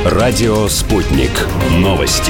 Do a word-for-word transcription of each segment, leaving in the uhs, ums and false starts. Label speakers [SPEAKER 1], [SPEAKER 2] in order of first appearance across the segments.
[SPEAKER 1] Радио «Спутник». Новости.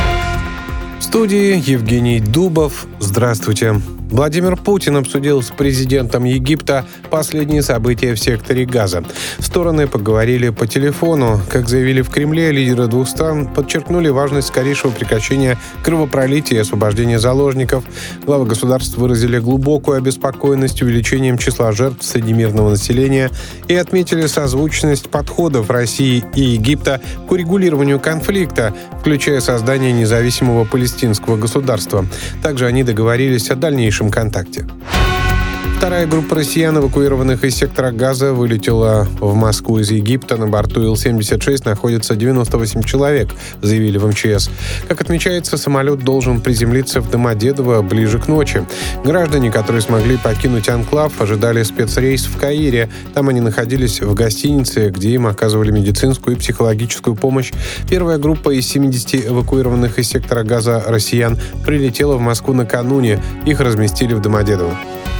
[SPEAKER 2] В студии Евгений Дубов. Здравствуйте. Владимир Путин обсудил с президентом Египта последние события в секторе Газа. Стороны поговорили по телефону. Как заявили в Кремле, лидеры двух стран подчеркнули важность скорейшего прекращения кровопролития и освобождения заложников. Главы государств выразили глубокую обеспокоенность увеличением числа жертв среди мирного населения и отметили созвучность подходов России и Египта к урегулированию конфликта, включая создание независимого палестинского государства. Также они договорились о дальнейшем контакте. Вторая группа россиян, эвакуированных из сектора Газа, вылетела в Москву из Египта. На борту Ил семьдесят шесть находится девяносто восемь человек, заявили в эм че эс. Как отмечается, самолет должен приземлиться в Домодедово ближе к ночи. Граждане, которые смогли покинуть анклав, ожидали спецрейс в Каире. Там они находились в гостинице, где им оказывали медицинскую и психологическую помощь. Первая группа из семидесяти эвакуированных из сектора Газа россиян прилетела в Москву накануне. Их разместили в Домодедово.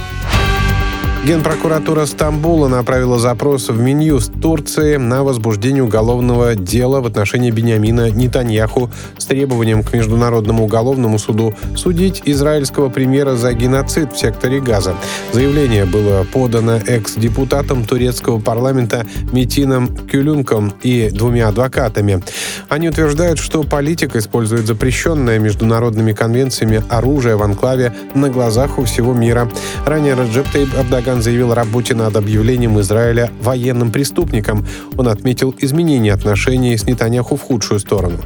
[SPEAKER 2] Генпрокуратура Стамбула направила запрос в Минюст Турции на возбуждение уголовного дела в отношении Биньямина Нетаньяху с требованием к Международному уголовному суду судить израильского премьера за геноцид в секторе Газа. Заявление было подано экс-депутатом турецкого парламента Метином Кюлюнком и двумя адвокатами. Они утверждают, что политик использует запрещенное международными конвенциями оружие в анклаве на глазах у всего мира. Ранее Реджеп Тайип Эрдоган заявил о работе над объявлением Израиля военным преступником. Он отметил изменение отношений с Нетаньяху в худшую сторону.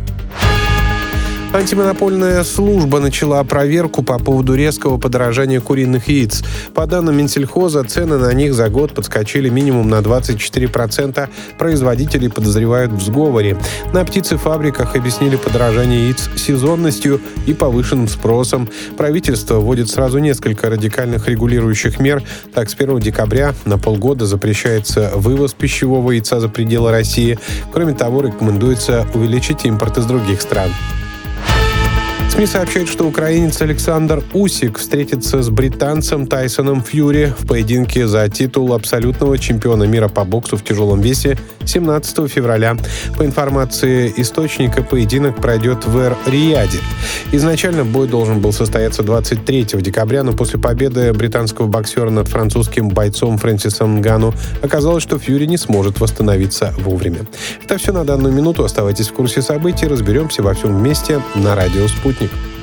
[SPEAKER 2] Антимонопольная служба начала проверку по поводу резкого подорожания куриных яиц. По данным Минсельхоза, цены на них за год подскочили минимум на двадцать четыре процента. Производителей подозревают в сговоре. На птицефабриках объяснили подорожание яиц сезонностью и повышенным спросом. Правительство вводит сразу несколько радикальных регулирующих мер. Так, с первого декабря на полгода запрещается вывоз пищевого яйца за пределы России. Кроме того, рекомендуется увеличить импорт из других стран. СМИ сообщают, что украинец Александр Усик встретится с британцем Тайсоном Фьюри в поединке за титул абсолютного чемпиона мира по боксу в тяжелом весе семнадцатого февраля. По информации источника, поединок пройдет в Эр-Рияде. Изначально бой должен был состояться двадцать третьего декабря, но после победы британского боксера над французским бойцом Фрэнсисом Нгану оказалось, что Фьюри не сможет восстановиться вовремя. Это все на данную минуту. Оставайтесь в курсе событий. Разберемся во всем вместе на радио «Спутник».